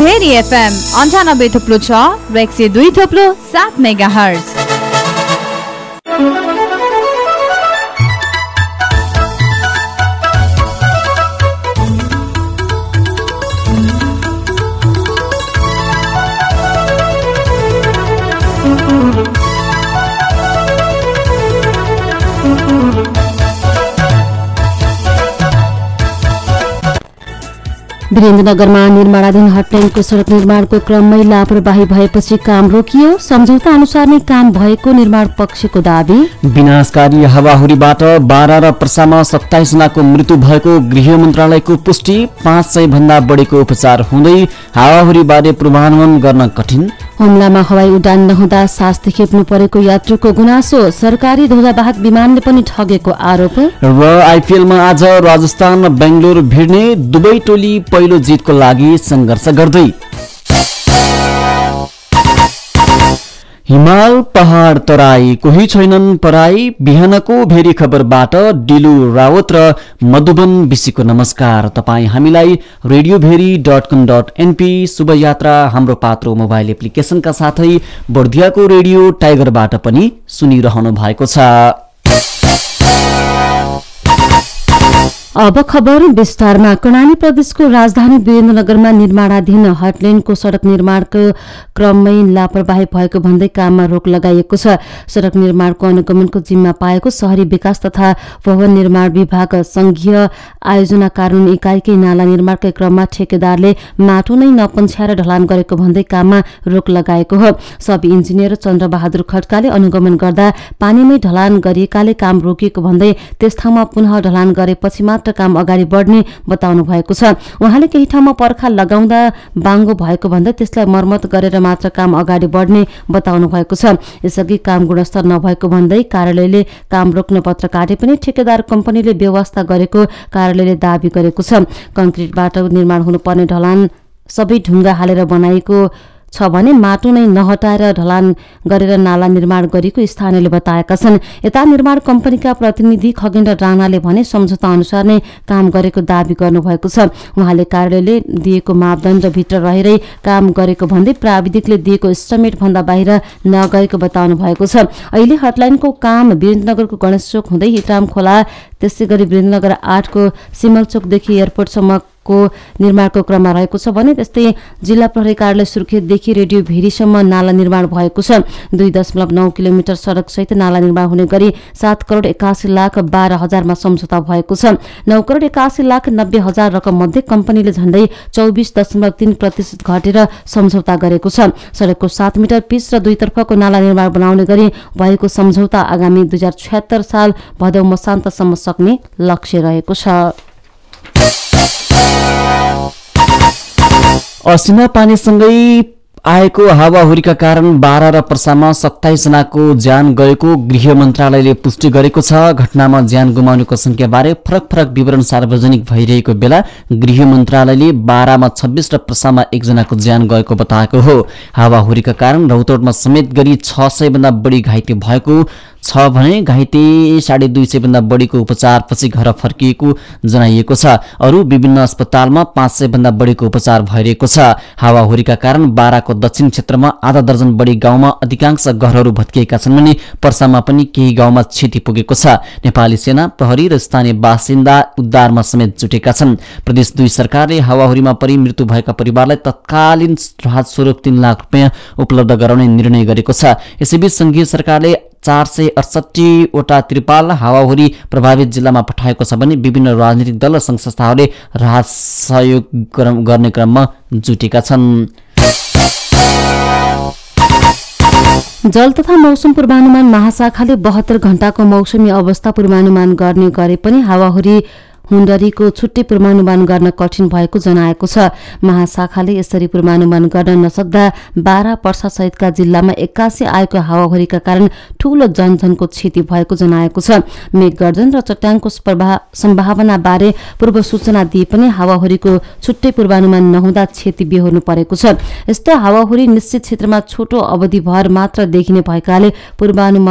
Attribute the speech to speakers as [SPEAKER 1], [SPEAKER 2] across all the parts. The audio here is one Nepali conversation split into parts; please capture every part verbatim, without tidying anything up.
[SPEAKER 1] भेरी एफएम अन्ठानब्बे थुप्लो छ र एक सय दुई थुप्लो सात मेगा हर्ज।
[SPEAKER 2] वीरेन्द्रनगरमा निर्माणाधीन हटलाइनको सड़क निर्माणको क्रममै लापरवाही भएपछि काम रोकियो। सम्झौता अनुसार नै काम भएको निर्माण पक्षको दावी।
[SPEAKER 3] विनाशकारी हावाहुरीबाट बाह्र र पर्सामा सत्ताइस जनाको मृत्यु भएको गृह मन्त्रालयको पुष्टि। पाँच सय भन्दा बढीको उपचार हुँदै हावाहुरीबारे पूर्वानुमान गर्न कठिन।
[SPEAKER 2] हुम्लामा हवाई उडान नहुँदा शास्ति खेप्नु परेको यात्रुको गुनासो। सरकारी ध्वजावाहक विमानले पनि ठगेको आरोप।
[SPEAKER 3] र आइपिएलमा आज राजस्थान र बेंगलोर भिड्ने। दुवै टोली पहिलो जितको लागि संघर्ष गर्दै। हिमाल पहाड तराई कोही छैनन् पराई। बिहानको भेरी खबरबाट डिलु रावत र मधुबन बिसीको नमस्कार। तपाई हामीलाई radio Bheri dot com dot NP शुभ यात्रा हाम्रो पात्रो मोबाइल एप्लिकेशनका साथै बर्दियाको रेडियो टाइगरबाट पनि सुनिरहनु भएको छ।
[SPEAKER 2] अब खबर विस्तारमा। कर्णाली प्रदेशको राजधानी वीरेन्द्रनगरमा निर्माणाधीन हटलाइनको सड़क निर्माणको क्रममै लापरवाही भएको भन्दै काममा रोक लगाइएको छ। सड़क निर्माणको अनुगमनको जिम्मा पाएको शहरी विकास तथा भवन निर्माण विभाग संघीय आयोजना कार्यान्वयन इकाइकै नाला निर्माणकै क्रममा ठेकेदारले माटो नै नपन्छ्याएर ढलान गरेको भन्दै काममा रोक लगाएको हो। सब इन्जिनियर चन्द्रबहादुर खड्काले अनुगमन गर्दा पानीमै ढलान गरिएकाले काम रोकिएको भन्दै त्यस ठाउँमा पुनः ढलान गरेपछि मात्र काम अगाडि बढ्ने बताउनु भएको छ। उहाँले केही ठाउँमा पर्खा लगाउँदा बाङ्गो भएको भन्दै त्यसलाई मर्मत गरेर मात्र काम अगाडि बढ्ने बताउनु भएको छ। यसअघि काम गुणस्तर नभएको भन्दै कार्यालयले काम रोक्न पत्र काटे पनि ठेकेदार कम्पनीले व्यवस्था गरेको कार्यालयले दावी गरेको छ। कङ्क्रिटबाट निर्माण हुनुपर्ने ढलान सबै ढुङ्गा हालेर बनाइएको छ भने माटो नै नहटाएर ढलान गरेर नाला निर्माण गरेको स्थानीयले बताएका छन्। यता निर्माण कम्पनीका प्रतिनिधि खगेन्द्र राणाले भने सम्झौता अनुसार नै काम गरेको दावी गर्नुभएको छ। उहाँले कार्यालयले दिएको मापदण्डभित्र रहेरै काम गरेको भन्दै प्राविधिकले दिएको एस्टिमेट भन्दा बाहिर नगएको बताउनु भएको छ। अहिले हटलाइनको काम वीरेन्द्रनगरको गणेशचोक हुँदै हितराम खोला त्यसै गरी वीरेन्द्रनगर आठको सिमलचोकदेखि एयरपोर्टसम्म को निर्माणको क्रममा रहेको छ भने त्यस्तै जिल्ला प्रहरी कार्यालय सुर्खेतदेखि रेडियो भेरीसम्म नाला निर्माण भएको छ। दुई दशमलव नौ किलोमिटर सड़क सहित नाला निर्माण हुने गरी सात करोड़ एकासी लाख बाह्र हजारमा सम्झौता भएको छ। नौ करोड़ एकासी लाख नब्बे हजार रकम मध्ये कम्पनीले झण्डै चौबिस दशमलव तीन प्रतिशत घटेर सम्झौता गरेको छ। सड़कको सात मिटर पिच र दुईतर्फको नाला निर्माण बनाउने गरी भएको सम्झौता आगामी दुई हजार छत्तर साल भदौ मसान्तसम्म सक्ने लक्ष्य रहेको छ।
[SPEAKER 3] असिना पानीसँगै आएको हावाहुरीका कारण बाह्र र पर्सामा सत्ताइस जनाको ज्यान गएको गृह मन्त्रालयले पुष्टि गरेको छ। घटनामा ज्यान गुमाउनेको संख्याबारे फरक फरक विवरण सार्वजनिक भइरहेको बेला गृह मन्त्रालयले बाह्रमा छब्बीस र पर्सामा एकजनाको ज्यान गएको बताएको हो। हावाहुरीका कारण रौतडमा समेत गरी छ सय भन्दा बढी घाइते भएको छ भने घाइते साढे दुई सय भन्दा बढीको उपचारपछि घर फर्किएको जनाइएको छ। अरू विभिन्न अस्पतालमा पाँच सय भन्दा बढीको उपचार भइरहेको छ। हावाहुरीका कारण बाराको दक्षिण क्षेत्रमा आधा दर्जन बढी गाउँमा अधिकांश घरहरू भत्किएका छन् भने पर्सामा पनि केही गाउँमा क्षति पुगेको छ। नेपाली सेना, प्रहरी र स्थानीय बासिन्दा उद्धारमा समेत जुटेका छन्। प्रदेश दुई सरकारले हावाहुरीमा परि मृत्यु भएका परिवारलाई तत्कालीन राहत स्वरूप तीन लाख रुपियाँ उपलब्ध गराउने निर्णय गरेको छ। यसैबीच संघीय सरकारले चार सय अडसठीवटा त्रिपाल हावाहुरी प्रभावित जिल्लामा पठाएको छ भने विभिन्न राजनीतिक दल र संघ संस्थाहरूले राहत सहयोग गर्ने क्रममा जुटेका छन्।
[SPEAKER 2] जल तथा मौसम पूर्वानुमान महाशाखाले बहत्तर घण्टाको मौसमी अवस्था पूर्वानुमान गर्ने गरे पनि हावाहुरी हुण्डरीको छुट्टै पूर्वानुमान गर्न कठिन भएको जनाएको छ। महाशाखाले यसरी पूर्वानुमान गर्न नसक्दा बारा पर्सा सहितका जिल्लामा एक्कासी आएको हावाहुरीका कारण ठूलो जनधनको क्षति भएको जनाएको छ। मेघगर्जन र चट्याङको सम्भावना बारे पूर्व सूचना दिए पनि हावाहुरीको छुट्टै पूर्वानुमान नहुँदा क्षति बेहोर्नु परेको छ। यस्तो हावाहुरी निश्चित क्षेत्रमा छोटो अवधिभर मात्र देखिने भएकाले पूर्वानुमान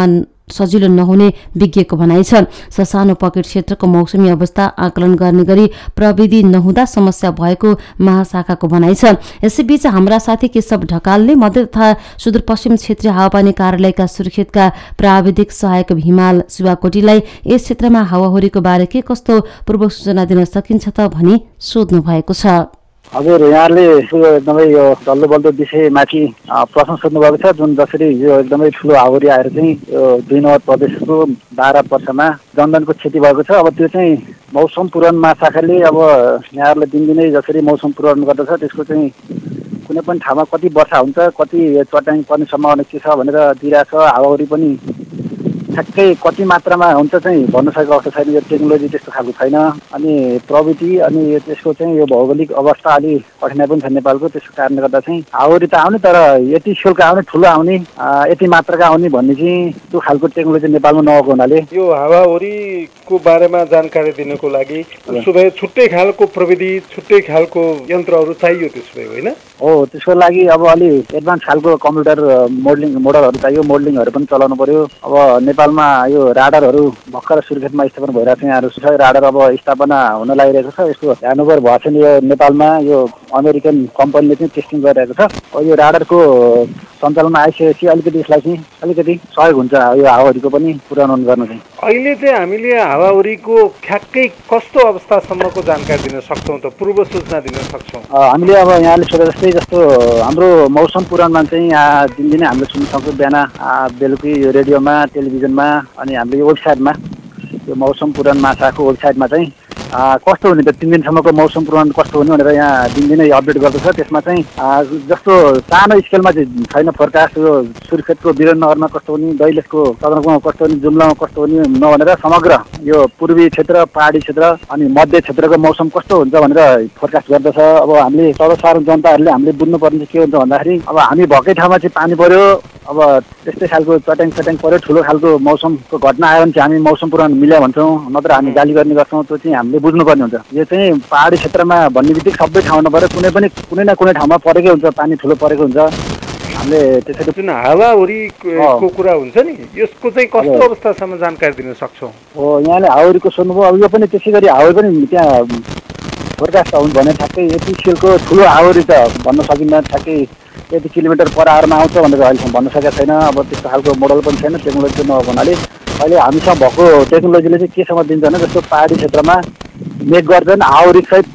[SPEAKER 2] सजिलो नहुने विज्ञको भनाइ छ। ससानो पकेट क्षेत्रको मौसमी अवस्था आकलन गर्ने गरी प्रविधि नहुँदा समस्या भएको महाशाखाको भनाइ छ। यसैबीच हाम्रा साथी केशव ढकालले मध्य तथा सुदूरपश्चिम क्षेत्रीय हावापानी कार्यालयका सुर्खेतका प्राविधिक सहायक हिमाल शिवाकोटीलाई यस क्षेत्रमा हावाहुरीको बारे के कस्तो पूर्व सूचना दिन सकिन्छ त भनी सोध्नु भएको छ।
[SPEAKER 4] हजुर, यहाँले एकदमै यो डल्लो बल्दो विषयमाथि प्रश्न सोध्नुभएको छ, जुन जसरी यो एकदमै ठुलो हावाहुरी आएर चाहिँ यो दुई नम्बर प्रदेशको बाह्र वर्षमा जनधनको क्षति भएको छ। अब त्यो चाहिँ मौसम पूर्वानुमान महाशाखाले अब यहाँहरूलाई दिनदिनै जसरी मौसम पूर्वानुमान गर्दछ त्यसको चाहिँ कुनै पनि ठाउँमा कति वर्षा हुन्छ, कति चट्याङ पर्ने सम्भावना के छ भनेर दिइरहेछ। हावाहुरी पनि ठ्याक्कै कति मात्रामा हुन्छ चाहिँ भन्न सकेको अवस्था छैन। यो टेक्नोलोजी त्यस्तो खालको छैन। अनि प्रविधि अनि त्यसको चाहिँ यो भौगोलिक अवस्था अलि कठिनाइ पनि छ नेपालको। त्यसको कारणले गर्दा चाहिँ हावाहुरी त आउने, तर यति स्केलको आउने, ठुलो आउने, यति मात्राका आउने भन्ने चाहिँ त्यो खालको टेक्नोलोजी नेपालमा नभएको हुनाले
[SPEAKER 5] यो हावाहुरीको बारेमा जानकारी दिनको लागि सुबह छुट्टै खालको प्रविधि, छुट्टै खालको यन्त्रहरू चाहियो त्यसो भए, होइन?
[SPEAKER 4] हो, त्यसको लागि अब अलि एडभान्स खालको कम्प्युटर मोडलिङ मोडलहरू चाहियो, मोडलिङहरू पनि चलाउनु पर्यो। अब नेपालमा यो राडरहरू भर्खर सुर्खेतमा स्थापना भइरहेको छ। यहाँहरू राडर अब स्थापना हुन लागिरहेको छ। यसको ह्यान्डओभर भएको छ नि यो नेपालमा। यो अमेरिकन कम्पनीले चाहिँ टेस्टिङ गरिरहेको छ। यो राडरको सञ्चालनमा आइसकेपछि अलिकति यसलाई चाहिँ अलिकति सहयोग हुन्छ यो हावाहुरीको पनि पूर्वानुमान गर्न चाहिँ।
[SPEAKER 5] अहिले चाहिँ हामीले हावाहुरीको ठ्याक्कै कस्तो अवस्थासम्मको जानकारी दिन सक्छौँ त, पूर्व सूचना दिन सक्छौँ?
[SPEAKER 4] हामीले अब यहाँले सोधे जस्तै जस्तो हाम्रो मौसम पूर्वानुमान चाहिँ यहाँ दिनदिनै हामीले सुन्न सक्छौँ। बिहान बेलुकी यो रेडियोमा, टेलिभिजनमा अनि हाम्रो यो वेबसाइटमा, यो मौसम पूर्वानुमान महाशाखाको वेबसाइटमा चाहिँ कस्तो हुने त तिन दिनसम्मको मौसम पूर्वानुमान कस्तो हुने भनेर यहाँ दिनदिनै अपडेट गर्दछ। त्यसमा चाहिँ जस्तो सानो स्केलमा चाहिँ छैन फोरकास्ट। यो सुर्खेतको विराटनगरमा कस्तो हुने, दैलेखको सदरमुकाममा कस्तो हुने, जुम्लामा कस्तो हुने नभनेर समग्र यो पूर्वी क्षेत्र, पहाडी क्षेत्र अनि मध्य क्षेत्रको मौसम कस्तो हुन्छ भनेर फोरकास्ट गर्दछ। अब हामीले सर्वसाधारण जनताहरूले हामीले बुझ्नुपर्ने चाहिँ के हुन्छ भन्दाखेरि अब हामी भएकै ठाउँमा चाहिँ पानी पर्यो, अब त्यस्तै खालको चट्याङ चट्याङ पर्यो, ठुलो खालको मौसमको घटना आयो भने चाहिँ हामी मौसम पूर्वानुमान मिल्या भन्छौँ, नत्र हामी गाली गर्ने गर्छौँ। त्यो चाहिँ हामीले बुझ्नुपर्ने हुन्छ। यो चाहिँ पहाडी क्षेत्रमा भन्ने बित्तिकै सबै ठाउँ नपऱ्यो, कुनै पनि कुनै न कुनै ठाउँमा परेकै हुन्छ, पानी ठुलो परेको हुन्छ। हामीले त्यसरी
[SPEAKER 5] जुन हावाहुरीको कुरा हुन्छ नि, यसको चाहिँ कस्तो अवस्थासम्म जानकारी दिन सक्छौँ?
[SPEAKER 4] हो, यहाँले हावाहुरीको सोध्नुभयो। अब यो पनि त्यसै गरी हावाहुरी पनि त्यहाँ फोरकास्ट हुन्छ भने ठ्याक्कै यति स्केलको ठुलो हावाहुरी त भन्न सकिन्न। ठ्याक्कै यति किलोमिटर पर आवरमा आउँछ भनेर अहिलेसम्म भन्न सकेको छैन। अब त्यस्तो खालको मोडल पनि छैन, टेक्नोलोजी नभएको हुनाले अहिले हामीसँग भएको टेक्नोलोजीले चाहिँ केसम्म दिन्छ भने जस्तो पहाडी क्षेत्रमा मेघ गर्जन हावाहुरीसहित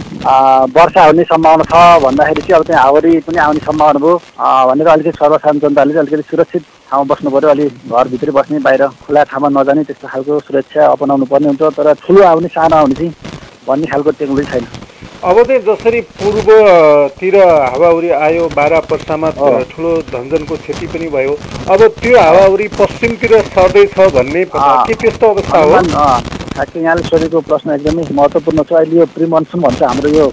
[SPEAKER 4] वर्षा हुने सम्भावना छ भन्दाखेरि चाहिँ अब त्यहाँ हावाहुरी पनि आउने सम्भावना भयो भनेर अलिकति सर्वसाधारण जनताले चाहिँ अलिकति सुरक्षित ठाउँमा बस्नु पऱ्यो। अलि घरभित्रै बस्ने, बाहिर खुला ठाउँमा नजाने, त्यस्तो खालको सुरक्षा अपनाउनु पर्ने हुन्छ। तर ठुलो आउने, सानो आउने चाहिँ भन्ने खालको टेक्नोलोजी छैन।
[SPEAKER 5] अब चाहिँ जसरी पूर्वतिर हावाहुरी आयो, बाह्र वर्षमा ठुलो धनजनको क्षति पनि भयो, अब त्यो हावाहुरी पश्चिमतिर सर्दैछ भन्ने के त्यस्तो अवस्था हो?
[SPEAKER 4] ठ्याक्कै यहाँले सोधेको प्रश्न एकदमै महत्त्वपूर्ण छ। अहिले यो प्रि मनसुन भन्छ हाम्रो यो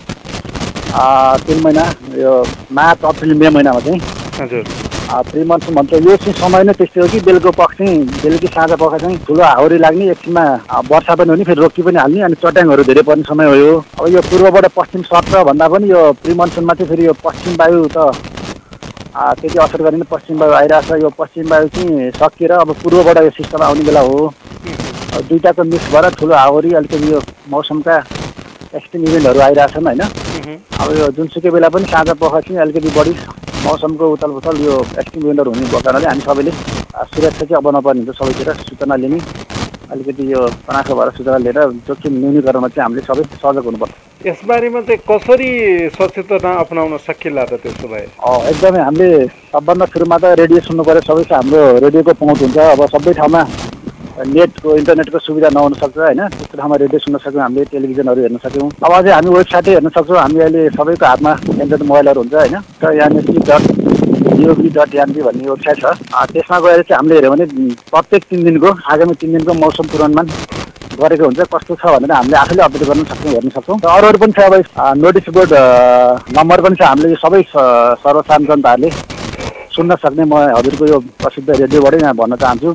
[SPEAKER 4] तिन महिना, यो मार्च, अप्रिल, मे महिनामा चाहिँ
[SPEAKER 5] हजुर
[SPEAKER 4] प्रि मनसुन भन्छ। यो चाहिँ समय नै त्यस्तै हो कि बेलुको पख चाहिँ बेलुकी साँझ पख चाहिँ ठुलो हावाहुरी लाग्ने, एकछिनमा वर्षा पनि हुने, फेरि रोकी पनि हाल्ने अनि चट्याङहरू धेरै पर्ने समय हो यो। अब यो पूर्वबाट पश्चिम सर्छ भन्दा पनि यो प्रि मनसुनमा चाहिँ फेरि यो पश्चिम वायु त त्यति असर गरेन। पश्चिम वायु आइरहेछ। यो पश्चिम वायु चाहिँ सकिएर अब पूर्वबाट यो सिस्टम आउने बेला हो। दुईटाको मिक्स भएर ठुलो हावाहुरी, अलिकति यो मौसमका एक्सट्रिम इभेन्टहरू आइरहेछन् होइन। अब यो जुनसुकै बेला पनि साँझ पख चाहिँ अलिकति बढी मौसमको उताल पुताल यो एक्सट्रिम इभेन्टहरू हुने भएको कारणले हामी सबैले सुरक्षा चाहिँ अपनाउनुपर्ने हुन्छ। सबैतिर सूचना लिने, अलिकति यो तनाखा भएर सूचना लिएर जोखिम न्यूनीकरणमा चाहिँ हामीले सबै सजग हुनुपर्छ।
[SPEAKER 5] यसबारेमा चाहिँ कसरी सचेतना अपनाउन सकिएला त त्यसो भए?
[SPEAKER 4] एकदमै हामीले सबभन्दा सुरुमा त रेडियो सुन्नु पऱ्यो। सबैको हाम्रो रेडियोको पहुँच हुन्छ। अब सबै ठाउँमा नेटको इन्टरनेटको सुविधा नहुन सक्छ होइन। त्यस्तो ठाउँमा रेडियो सुन्न सक्यौँ, हामीले टेलिभिजनहरू हेर्न सक्यौँ। अब अझै हामी वेबसाइटै हेर्न सक्छौँ। हामी अहिले सबैको हातमा एन्ड्रोइड मोबाइलहरू हुन्छ होइन। त यानएसपी डट जिओभी डट एनपी भन्ने वेबसाइट छ। त्यसमा गएर चाहिँ हामीले हेऱ्यौँ भने प्रत्येक तिन दिनको आगामी तिन दिनको मौसम पूर्वानुमान गरेको हुन्छ। कस्तो छ भनेर हामीले आफैले अपडेट गर्न सक्छौँ, हेर्न सक्छौँ। र अरू अरू पनि छ। अब नोटिस बोर्ड नम्बर पनि छ। हामीले यो सबै सर्वसाधारण जनताहरूले सुन्न सक्ने, म हजुरको यो प्रसिद्ध रेडियोबाटै यहाँ भन्न चाहन्छु।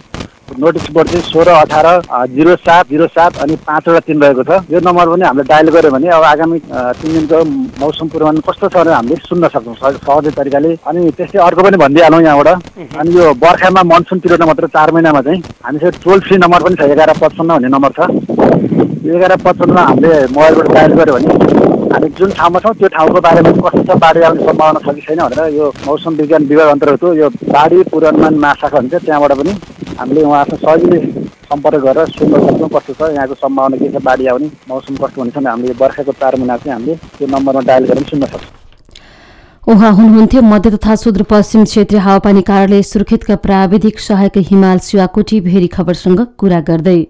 [SPEAKER 4] नोटिस बोर्ड चाहिँ सोह्र अठार जिरो सात जिरो सात अनि पाँचवटा तिन रहेको छ। यो नम्बर पनि हामीले डायल गर्यो भने अब आगामी तिन दिनको मौसम पूर्वानुमान कस्तो छ भनेर हामीले सुन्न सक्छौँ सहजै तरिकाले। अनि त्यस्तै अर्को पनि भनिदिइहालौँ यहाँबाट। अनि यो बर्खामा मनसुन पिरियडमा मात्र चार महिनामा चाहिँ हामीसँग टोल फ्री नम्बर पनि छ, एघार पचपन्न भन्ने नम्बर छ। एघार पचपन्नमा हामीले मोबाइलबाट डायल गर्यो भने हामी जुन ठाउँमा छौँ त्यो ठाउँको बारेमा कस्तो छ, बाढी आउने सम्भावना छ कि छैन भनेर यो मौसम विज्ञान विभाग अन्तर्गत यो बाढी पूर्वानुमान महाशाखा हुन्छ, त्यहाँबाट पनि हामीले उहाँसँग सजिलै सम्पर्क गरेर सुन्न सक्छौँ कस्तो छ यहाँको सम्भावना के छ, बाढी आउने मौसम कस्तो हुनेछ। हामीले वर्षाको चार महिना चाहिँ हामीले त्यो नम्बरमा डायल गरेर सुन्न सक्छौँ।
[SPEAKER 2] उहाँ हुनुहुन्थ्यो मध्य तथा सुदूरपश्चिम क्षेत्रीय हावापानी कार्यालय सुर्खेतका प्राविधिक सहायक हिमाल शिवाकोटी भेरी खबरसँग कुरा गर्दै।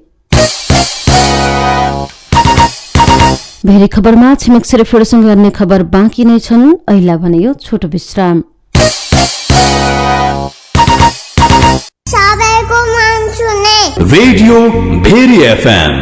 [SPEAKER 2] भेरी खबरमा छिमेक सेरेफेडसँग गर्ने खबर बाँकी नै छन्। अहिले भने यो छोटो विश्राम।
[SPEAKER 6] सबैको मन सुने
[SPEAKER 7] रेडियो भेरी एफएम।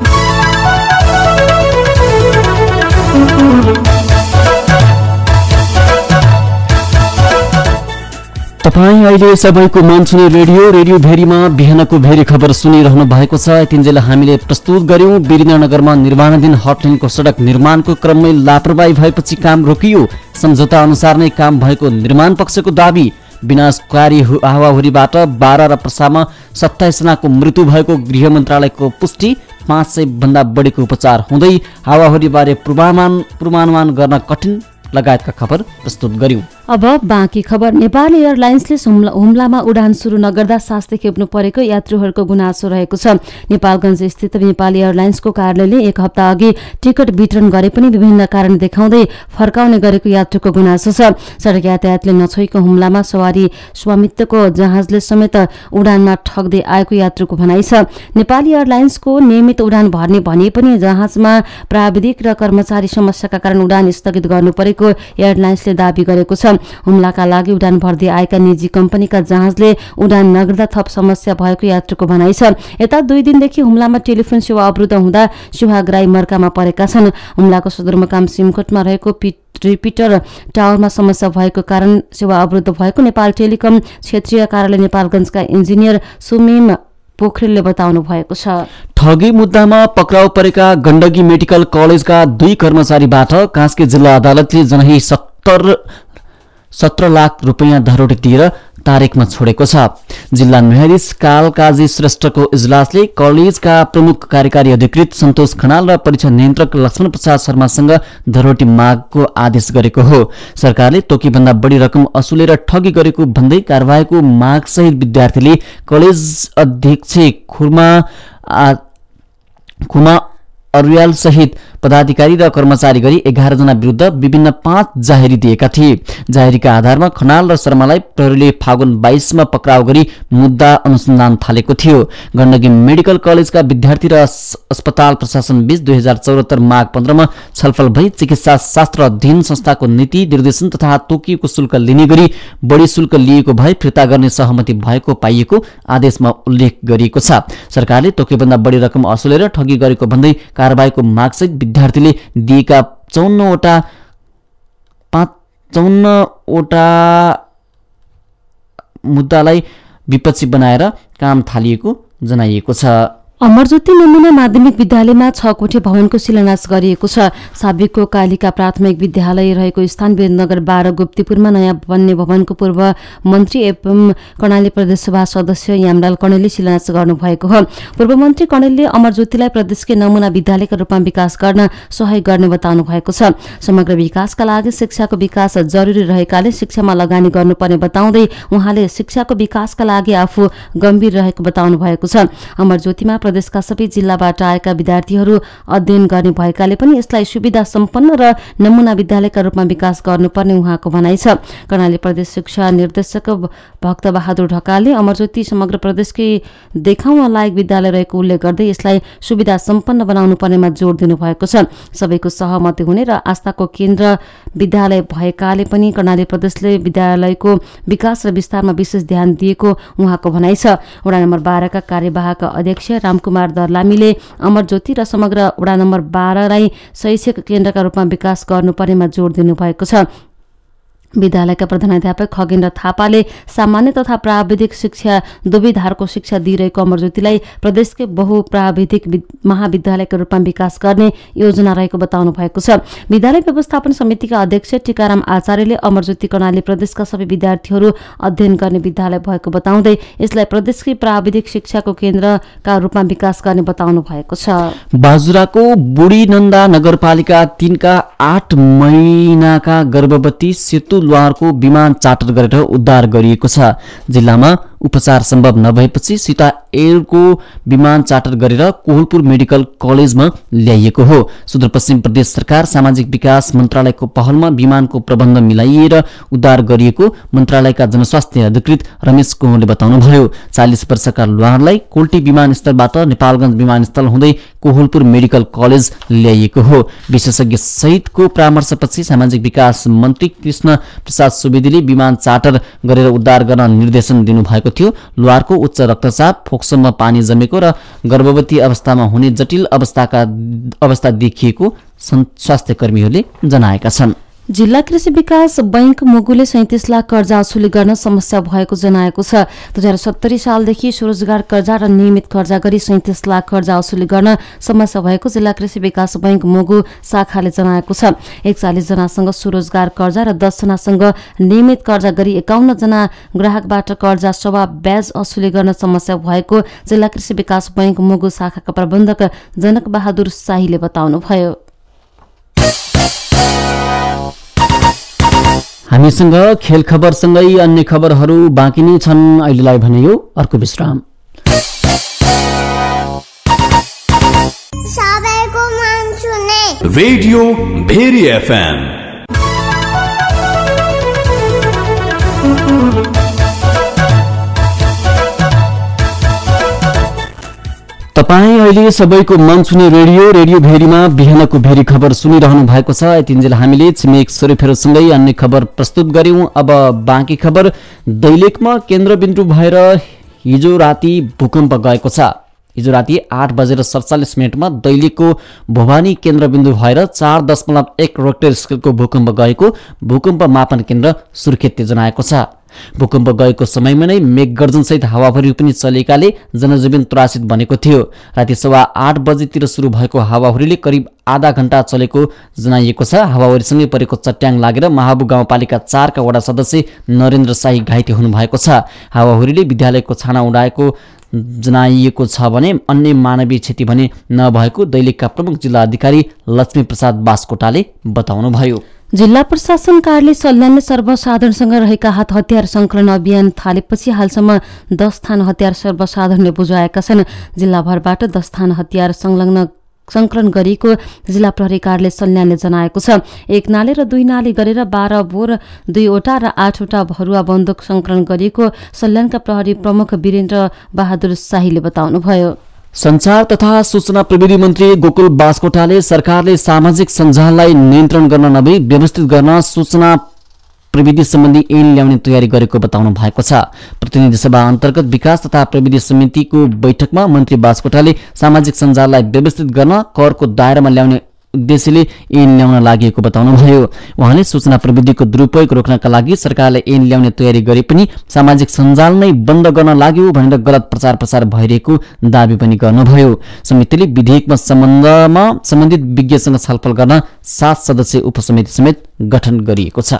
[SPEAKER 3] तपाईँ अहिले सबैको मन छुने रेडियो रेडियो भेरीमा बिहानको भेरी खबर सुनिरहनु भएको छ। यतिन्जेल हामीले प्रस्तुत गर्यौं वीरेन्द्रनगरमा निर्माणाधीन हटलाइनको सडक निर्माणको क्रममै लापरवाही भएपछि काम रोकियो। सम्झौता अनुसार नै काम भएको निर्माण पक्षको दाबी। विनाशकारी हावाहुरीबाट बाह्र र पर्सामा सत्ताइस जनाको मृत्यु भएको गृह मन्त्रालयको पुष्टि। पाँच सय भन्दा बढीको उपचार हुँदै हावाहुरीबारे पूर्वानुमान पूर्वानुमान गर्न कठिन लगायतका खबर प्रस्तुत गर्यौं।
[SPEAKER 2] अब बाँकी खबर। नेपाल एयरलाइन्सले हुम्लामा उडान सुरु नगर्दा शास्ति खेप्नु परेको यात्रुहरूको गुनासो रहेको छ। नेपालगञ्ज स्थित नेपाल एयरलाइन्सको कार्यालयले एक हप्ता अघि टिकट वितरण गरे पनि विभिन्न कारण देखाउँदै फर्काउने गरेको यात्रुको गुनासो छ। सडक यातायातले नछोएको हुम्लामा सवारी स्वामित्वको जहाजले समेत उडानमा ठग्दै आएको यात्रुको भनाइ छ। नेपाल एयरलाइन्सको नियमित उडान भर्ने भनिए पनि जहाजमा प्राविधिक र कर्मचारी समस्याका कारण उडान स्थगित गर्नु परेको एयरलाइन्सले दावी गरेको छ। हुम्लाका लागि उडान भर्दै आएका निजी कम्पनीका जहाजले उडान नगर्दा थप समस्या भएको यात्रुको भनाइ छ। यता दुई दिनदेखि हुम्लामा टेलिफोन सेवा अवरुद्ध हुँदा सेवाग्राही मर्कामा परेका छन्। हुम्लाको सदरमुकाम सिमकोटमा रहेको रिपिटर टावरमा समस्या भएको कारण सेवा अवरुद्ध भएको नेपाल टेलिकम क्षेत्रीय कार्यालय नेपालगञ्जका इन्जिनियर सुमिम पोखरेलले बताउनु भएको छ।
[SPEAKER 3] ठगी मुद्दामा पक्राउ परेका गण्डकी मेडिकल कलेजका दुई कर्मचारीबाट कास्की जिल्ला अदालतले जनै सत्तर सत्र लाख रुपियाँ धरोटी दिएर तारिकमा छोडेको छ। जिल्ला न्यायाधीश कालकाजी श्रेष्ठको इजलासले कलेजका प्रमुख कार्यकारी अधिकृत सन्तोष खनाल र परीक्षा नियन्त्रक लक्ष्मण प्रसाद शर्मासँग धरोटी मागको आदेश गरेको हो। सरकारले तोकीभन्दा बढी रकम असुलेर ठगी गरेको भन्दै कारबाहीको मागसहित विद्यार्थीले कलेज अध्यक्ष खुर्मा खुमा अरुयाल सहित पदाधिकारी र कर्मचारी गरी एघार जना विरुद्ध विभिन्न पाँच जाहेरी दिएका थिए। जाहेरीका आधारमा खनाल र शर्मालाई प्रहरीले फागुन बाइसमा पक्राउ गरी मुद्दा अनुसन्धान थालेको थियो। गण्डकी मेडिकल कलेजका विद्यार्थी र अस्पताल प्रशासन बीच दुई हजार चौहत्तर माघ पन्ध्रमा छलफल भई चिकित्सा शास्त्र अध्ययन संस्थाको नीति निर्देशन तथा तोकिएको शुल्क लिने गरी बढी शुल्क लिएको भए फिर्ता गर्ने सहमति भएको पाइएको आदेशमा उल्लेख गरिएको छ। सरकारले तोकेभन्दा बढी रकम असुलेर ठगी गरेको भन्दै कारबाहीको मागसहित विद्यार्थीले दिएका चौन्नवटा पाँच चौन्नवटा मुद्दालाई विपक्षी बनाएर काम थालिएको जनाइएको छ।
[SPEAKER 2] अमरज्योति नमुना माध्यमिक विद्यालयमा छ कोठे भवनको शिलान्यास गरिएको छ। साबिकको कालिका प्राथमिक विद्यालय रहेको स्थान वीरनगर बाह्र गुप्तीपुरमा नयाँ बन्ने भवनको पूर्व मन्त्री एवं कर्णाली प्रदेशसभा सदस्य यामलाल कणेलले शिलान्यास गर्नुभएको हो। पूर्व मन्त्री कणेलले अमरज्योतिलाई प्रदेशकै नमुना विद्यालयका रूपमा विकास गर्न सहयोग गर्ने बताउनु भएको छ। समग्र विकासका लागि शिक्षाको विकास जरुरी रहेकाले शिक्षामा लगानी गर्नुपर्ने बताउँदै उहाँले शिक्षाको विकासका लागि आफू गम्भीर रहेको बताउनु भएको छ। अमरज्योतिमा प्रदेशका सबै जिल्लाबाट आएका विद्यार्थीहरू अध्ययन गर्ने भएकाले पनि यसलाई सुविधा सम्पन्न र नमुना विद्यालयका रूपमा विकास गर्नुपर्ने उहाँको भनाइ छ। कर्णाली प्रदेश शिक्षा निर्देशक भक्तबहादुर ढकालले अमरज्योति समग्र प्रदेशकै देखाउन लायक विद्यालय रहेको उल्लेख गर्दै यसलाई सुविधा सम्पन्न बनाउनु पर्नेमा जोड दिनुभएको छ। सबैको सहमति हुने र आस्थाको केन्द्र विद्यालय भएकाले पनि कर्णाली प्रदेशले विद्यालयको विकास र विस्तारमा विशेष ध्यान दिएको उहाँको भनाइ छ। वडा नम्बर बाह्रका कार्यवाहक अध्यक्ष रामकुमार दर्लामीले अमरज्योति र समग्र वडा नम्बर बाह्रलाई शैक्षिक केन्द्रका रूपमा विकास गर्नुपर्नेमा जोड दिनुभएको छ। विद्यालयका प्रधानाध्यापक खगेन्द्र थापाले सामान्य तथा प्राविधिक शिक्षा दुवै धारको शिक्षा दिइरहेको अमरज्योतिलाई प्रदेशकै बहुप्राविधिक महाविद्यालयका रूपमा विकास गर्ने योजना रहेको बताउनु भएको छ। विद्यालय व्यवस्थापन समितिका अध्यक्ष टीकाराम आचार्यले अमरज्योति कर्णाली प्रदेशका सबै विद्यार्थीहरू अध्ययन गर्ने विद्यालय भएको बताउँदै यसलाई प्रदेशकै प्राविधिक शिक्षाको केन्द्रका रूपमा विकास गर्ने बताउनु भएको छ।
[SPEAKER 3] बाजुराको बुढीनन्दा नगरपालिका तीनका आठ महिनाका गर्भवती सेतु लुहारको विमान चार्टर गरेर उद्धार गरिएको छ। जिल्लामा उपचार सम्भव नभएपछि सीता एयरको विमान चार्टर गरेर कोहलपुर मेडिकल कलेजमा ल्याइएको हो। सुदूरपश्चिम प्रदेश सरकार सामाजिक विकास मन्त्रालयको पहलमा विमानको प्रबन्ध मिलाइएर उद्धार गरिएको मन्त्रालयका जनस्वास्थ्य अधिकृत रमेश कुँवरले बताउनुभयो। चालीस वर्षका लुहारलाई कोल्टी विमानस्थलबाट नेपालगञ्ज विमानस्थल हुँदै कोहलपुर मेडिकल कलेज ल्याइएको हो। विशेषज्ञ सहितको परामर्शपछि सामाजिक विकास मन्त्री कृष्ण प्रसाद सुवेदीले विमान चार्टर गरेर उद्धार गर्न निर्देशन दिनुभएको थियो। लुहारको उच्च रक्तचाप, फोक्सोमा पानी जमेको र गर्भवती अवस्थामा हुने जटिल अवस्थाका अवस्था देखिएको स्वास्थ्य कर्मीहरूले जनाएका छन्।
[SPEAKER 2] जिल्ला कृषि विकास बैंक मुगुले सैंतिस लाख कर्जा असुली गर्न समस्या भएको जनाएको छ। दुई हजार सत्तरी सालदेखि स्वरोजगार कर्जा र नियमित कर्जा गरी सैंतिस लाख कर्जा असुली गर्न समस्या भएको जिल्ला कृषि विकास बैंक मुगु शाखाले जनाएको छ। एकचालिस जनासँग स्वरोजगार कर्जा र दस जनासँग नियमित कर्जा गरी एकाउन्न जना ग्राहकबाट कर्जा सवा ब्याज असुली गर्न समस्या भएको जिल्ला कृषि विकास बैंक मुगु शाखाका प्रबन्धक जनक बहादुर शाहीले बताउनुभयो।
[SPEAKER 3] हामीसँग खेल खबरसँगै अन्य खबरहरू बाँकी नै छन्। अहिलेलाई भने यो अर्को विश्राम।
[SPEAKER 6] सबैको मन सुने
[SPEAKER 7] रेडियो भेरी एफएम। तपाईँ अहिले सबैको मन सुने रेडियो रेडियो भेरीमा बिहानको भेरी खबर सुनिरहनु भएको छ। यतिन्जेल हामीले छिमेक स्वरूपहरूसँगै अन्य खबर प्रस्तुत गर्यौं। अब बाँकी खबर। दैलेखमा केन्द्रबिन्दु भएर हिजो राति भूकम्प गएको छ। हिजो राति आठ बजेर सडचालिस मिनटमा दैलेखको भवानी केन्द्रबिन्दु भएर चार दशमलव एक रेक्टर स्केलको भूकम्प गएको भूकम्प मापन केन्द्र सुर्खेतले जनाएको छ। भूकम्प गएको समयमा नै मेघगर्जनसहित हावाहुरी पनि चलेकाले जनजीवन त्रासित बनेको थियो। राति सवा आठ बजेतिर सुरु भएको हावाहुरीले करिब आधा घण्टा चलेको जनाइएको छ। हावाहुरीसँगै परेको चट्याङ लागेर महाबु गाउँपालिका चारका वडा सदस्य नरेन्द्र शाही घाइते हुनुभएको छ। हावाहुरीले विद्यालयको छाना उडाएको जनाइएको छ भने अन्य मानवीय क्षति भने नभएको दैलेखका प्रमुख जिल्ला अधिकारी लक्ष्मी प्रसाद बास्कोटाले बताउनुभयो।
[SPEAKER 2] जिल्ला प्रशासन कार्यालय सल्यानले सर्वसाधारणसँग रहेका हात हतियार संकलन अभियान थालेपछि हालसम्म दस थान हतियार सर्वसाधारणले बुझाएका छन्। जिल्लाभरबाट दस थान हतियार संलग्न संकलन गरिएको जिल्ला प्रहरी कार्यालय सल्यानले जनाएको छ। एक नाले र दुई नाली गरेर बाह्र बोर दुईवटा र आठवटा भरुवा बन्दुक संकलन गरिएको सल्यानका प्रहरी प्रमुख वीरेन्द्र बहादुर शाहीले बताउनुभयो।
[SPEAKER 3] संचार तथा सूचना प्रविधि मन्त्री गोकुल बास्कोटाले सरकारले सामाजिक सञ्जाललाई नियन्त्रण गर्न नभई व्यवस्थित गर्न सूचना प्रविधि सम्बन्धी ऐन ल्याउने तयारी गरेको बताउनु भएको छ। प्रतिनिधि सभा अन्तर्गत विकास तथा प्रविधि समितिको बैठकमा मन्त्री बास्कोटाले सामाजिक सञ्जाललाई व्यवस्थित गर्न करको दायरामा ल्याउने उद्देश्यले ऐन ल्याउन लागि बताउनुभयो। उहाँले सूचना प्रविधिको दुरुपयोग रोक्नका लागि सरकारले ऐन ल्याउने तयारी गरे पनि सामाजिक सञ्जाल नै बन्द गर्न लाग्यो भनेर गलत प्रचार प्रसार भइरहेको दावी पनि गर्नुभयो। समितिले विधेयकमा सम्बन्धमा सम्बन्धित विज्ञसँग छलफल गर्न सात सदस्यीय उपसमिति समेत गठन गरिएको छ।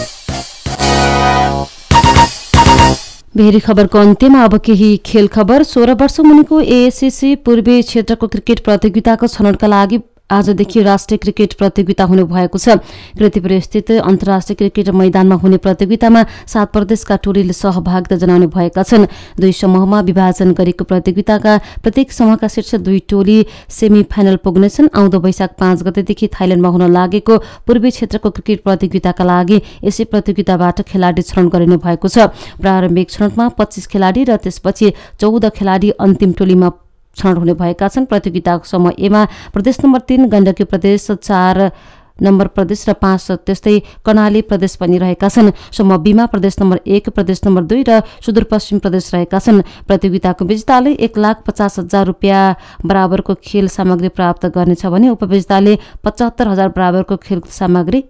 [SPEAKER 2] भेरी खबरको अन्त्यमा अब केही खेल खबर। सोह्र वर्ष मुनिको एएससी पूर्वी क्षेत्रको क्रिकेट प्रतियोगिताको छनौटका लागि आजदेखि राष्ट्रिय क्रिकेट प्रतियोगिता हुने भएको छ। कृतिपुर स्थित अन्तर्राष्ट्रिय क्रिकेट मैदानमा हुने प्रतियोगितामा सात प्रदेशका टोलीले सहभागिता जनाउने भएका छन्। दुई समूहमा विभाजन गरेको प्रतियोगिताका प्रत्येक समूहका शीर्ष दुई टोली सेमी फाइनल पुग्नेछन्। आउँदो वैशाख पाँच गतेदेखि थाइल्याण्डमा हुन लागेको पूर्वी क्षेत्रको क्रिकेट प्रतियोगिताका लागि यसै प्रतियोगिताबाट खेलाडी छनौट गरिने भएको छ। प्रारम्भिक छनौटमा पच्चीस खेलाडी र त्यसपछि चौध खेलाडी अन्तिम टोलीमा छनौट हुने भएका छन्। प्रतियोगिताको समूह एमा प्रदेश नम्बर तीन गण्डकी प्रदेश, चार नम्बर प्रदेश र पाँच त्यस्तै कर्णाली प्रदेश पनि रहेका छन्। समूह बीमा प्रदेश नम्बर एक, प्रदेश नम्बर दुई र सुदूरपश्चिम प्रदेश रहेका छन्। प्रतियोगिताको विजेताले एक लाख पचास हजार रुपियाँ बराबरको खेल सामग्री प्राप्त गर्नेछ भने उपविजेताले पचहत्तर हजार बराबरको खेल सामग्री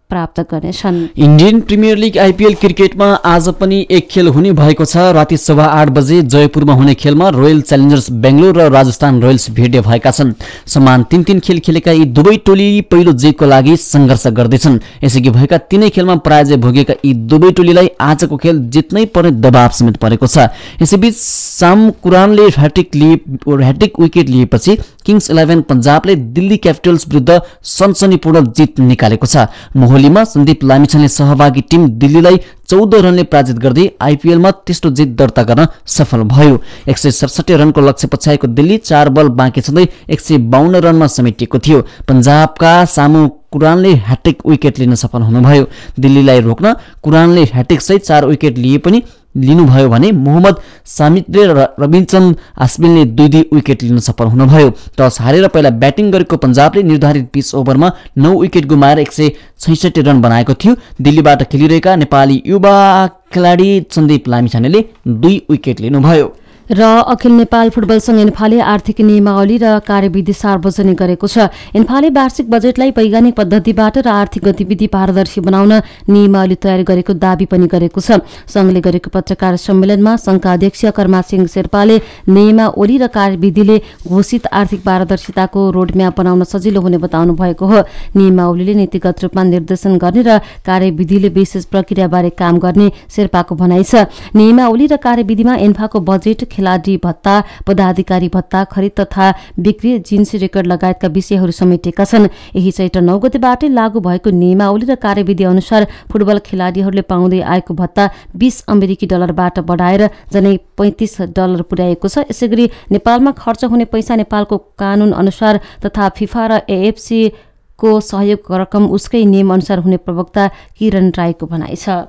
[SPEAKER 2] प्राप्त गर्नेछन्।
[SPEAKER 3] इन्डियन प्रिमियर लिग आइपिएल क्रिकेटमा आज पनि एक खेल हुने भएको छ। राति सवा आठ बजे जयपुरमा हुने खेलमा रोयल च्यालेन्जर्स बेंगलोर र राजस्थान रोयल्स भिड्ने भएका छन्। समान तीन तीन खेल खेलेका यी दुवै टोली पहिलो जितको लागि सङ्घर्ष गर्दैछन्। यसअघि भएका तीनै खेलमा पराजय भोगेका यी दुवै टोलीलाई आजको खेल जित्नै पर्ने दबाव समेत परेको छ। यसैबीच साम कुरानले ह्याट्रिक लिए ह्याट्रिक विकेट लिएपछि किङ्स इलेभेन पन्जाबले दिल्ली क्यापिटल्स विरुद्ध सनसनीपूर्ण जित निकालेको छ। मोहलीमा सन्दीप लामिछाने सहभागी टिम दिल्लीलाई चौध रनले पराजित गर्दै आइपिएलमा तेस्रो जित दर्ता गर्न सफल भयो। एक सय सडसठी रनको लक्ष्य पछ्याएको दिल्ली चार बल बाँकी छँदै एक सय बाहन्न रनमा समेटिएको थियो। पन्जाबका सामु कुरानले ह्याट्रिक विकेट लिन सफल हुनुभयो। दिल्लीलाई रोक्न कुरानले ह्याट्रिक सहित चार विकेट लिए पनि लिनुभयो भने मोहम्मद सामितले र रविचन्द्र आश्विनले दुई दुई विकेट लिन सफल हुनुभयो। टस हारेर पहिला ब्याटिङ गरेको पन्जाबले निर्धारित बीस ओभरमा नौ विकेट गुमाएर एक सय छैसठी रन बनाएको थियो। दिल्लीबाट खेलिरहेका नेपाली युवा खेलाडी सन्दीप लामिछानेले दुई विकेट लिनुभयो।
[SPEAKER 2] र अखिल नेपाल फुटबल संघ एन्फाले आर्थिक नियमावली र कार्यविधि सार्वजनिक गरेको छ। एन्फाले वार्षिक बजेटलाई वैज्ञानिक पद्धतिबाट र आर्थिक गतिविधि पारदर्शी बनाउन नियमावली तयार गरेको दावी पनि गरेको छ। संघले गरेको पत्रकार सम्मेलनमा संघका अध्यक्ष कर्मासिंह शेर्पाले नियमावली र कार्यविधिले घोषित आर्थिक पारदर्शिताको रोडम्याप बनाउन सजिलो हुने बताउनु भएको हो। नियमावलीले नीतिगत रूपमा निर्देशन गर्ने र कार्यविधिले विशेष प्रक्रियाबारे काम गर्ने शेर्पाको भनाइ छ। नियमावली र कार्यविधिमा एन्फाको बजेट, खेलाडी भत्ता, पदाधिकारी भत्ता, खरिद तथा बिक्री, जिन्सी रेकर्ड लगायतका विषयहरू समेटिएका छन्। यही चैत्र नौ गतेबाटै लागू भएको नियमावली र कार्यविधि अनुसार फुटबल खेलाडीहरूले पाउँदै आएको भत्ता बीस अमेरिकी डलरबाट बढाएर झनै पैंतिस डलर पुर्याएको छ। यसैगरी नेपालमा खर्च हुने पैसा नेपालको कानून अनुसार तथा फिफा र एएफसी को सहयोग रकम उसकै नियम अनुसार हुने प्रवक्ता किरण राईको भनाइ छ।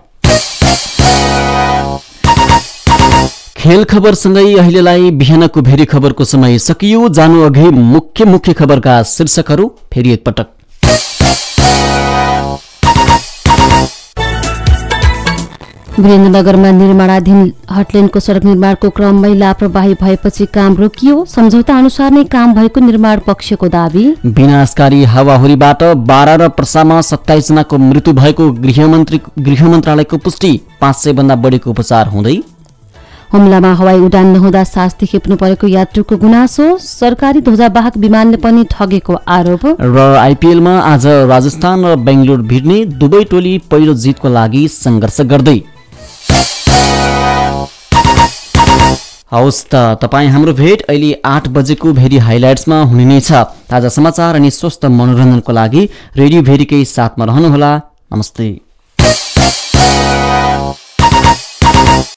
[SPEAKER 3] खेल खबरसँगै अहिलेलाई बिहानको भेरी खबरको समय सकियो। जानु अघि मुख्य मुख्य खबरका शीर्षकहरू फेरि एकपटक।
[SPEAKER 2] वीरेन्द्रनगरमा निर्माणाधीन हटल्यान्डको सड़क निर्माणको क्रममै लापरवाही भएपछि काम रोकियो। सम्झौता अनुसार नै काम भएको निर्माण पक्षको दावी।
[SPEAKER 3] विनाशकारी हावाहुरीबाट बाह्र र पर्सामा सत्ताइस जनाको मृत्यु भएको गृहमन्त्री गृह मन्त्रालयको पुष्टि। पाँच सय भन्दा बढीको उपचार हुँदै।
[SPEAKER 2] हुम्लामा हवाई उडान नहुँदा शास्ति खेप्नु परेको यात्रुको गुनासो। सरकारी ध्वजावाहक विमानले पनि ठगेको आरोप।
[SPEAKER 3] र आइपिएलमा आज राजस्थान र बेंगलोर भिड्ने दुवै टोली पहिलो जितको लागि सङ्घर्ष गर्दै। हवस् त तपाईँ हाम्रो भेट अहिले आठ बजेको भेरी हाइलाइट्समा हुने नै छ। ताजा समाचार अनि स्वस्थ मनोरञ्जनको लागि रेडियो भेरीकै साथमा रहनुहोला। नमस्ते।